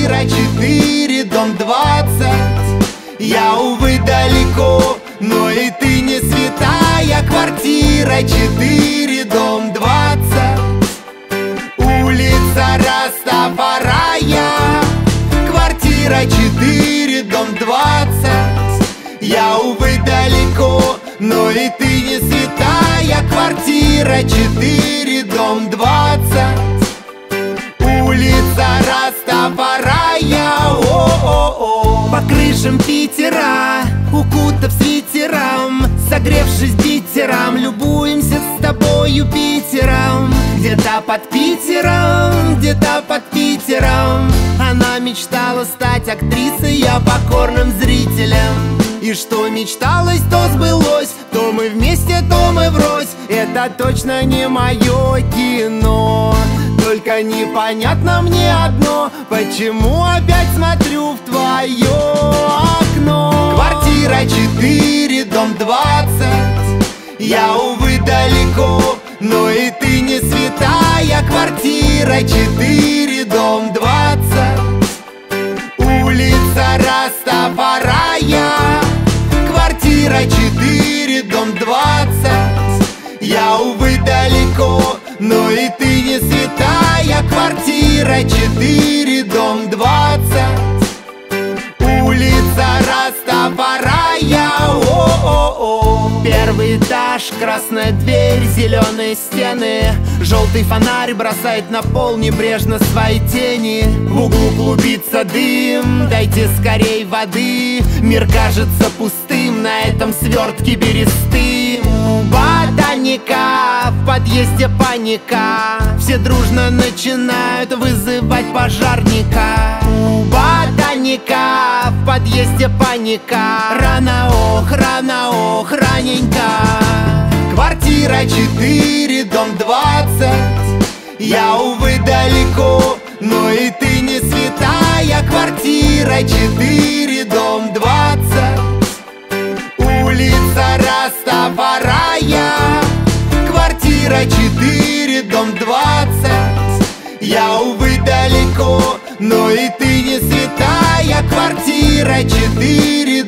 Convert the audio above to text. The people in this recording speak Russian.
Квартира 4, дом 20. Я, увы, далеко, но и ты не святая. Квартира 4, дом 20. Улица Растафарая. Квартира 4, дом 20. Я, увы, далеко, но и ты не святая. Квартира 4, дом 20. Улица Растафарая. О-о-о. По крышам Питера, укутав свитером, согревшись битером, любуемся с тобою Питером. Где-то под Питером, где-то под Питером она мечтала стать актрисой, я покорным зрителем. И что мечталось, то сбылось. То мы вместе, то мы врозь. Это точно не мое кино. Только непонятно мне одно: почему опять смотрю в твое окно? Квартира 4, дом 20. Я, увы, далеко, но и ты не святая. Квартира 4, дом 20. Улица Растафарая. Квартира 4, дом 20. Я, увы, далеко, но и ты не святая. Квартира 4, дом 20. Улица Растафарая. О-о-о. Первый этаж, красная дверь, зеленые стены. Желтый фонарь бросает на пол небрежно свои тени. В углу клубится дым, дайте скорей воды. Мир кажется пустым на этом свертке бересты. Ботаника, в подъезде паника. Все дружно начинают вызывать пожарника. Ботаника, в подъезде паника. Рано, ох, раненько. Квартира 4, дом 20. Я, увы, далеко, но и ты не святая. Квартира 4, дом 20. Улица Растафарая. Квартира 4, дом 20. Я, увы, далеко, но и ты не святая. Квартира 4,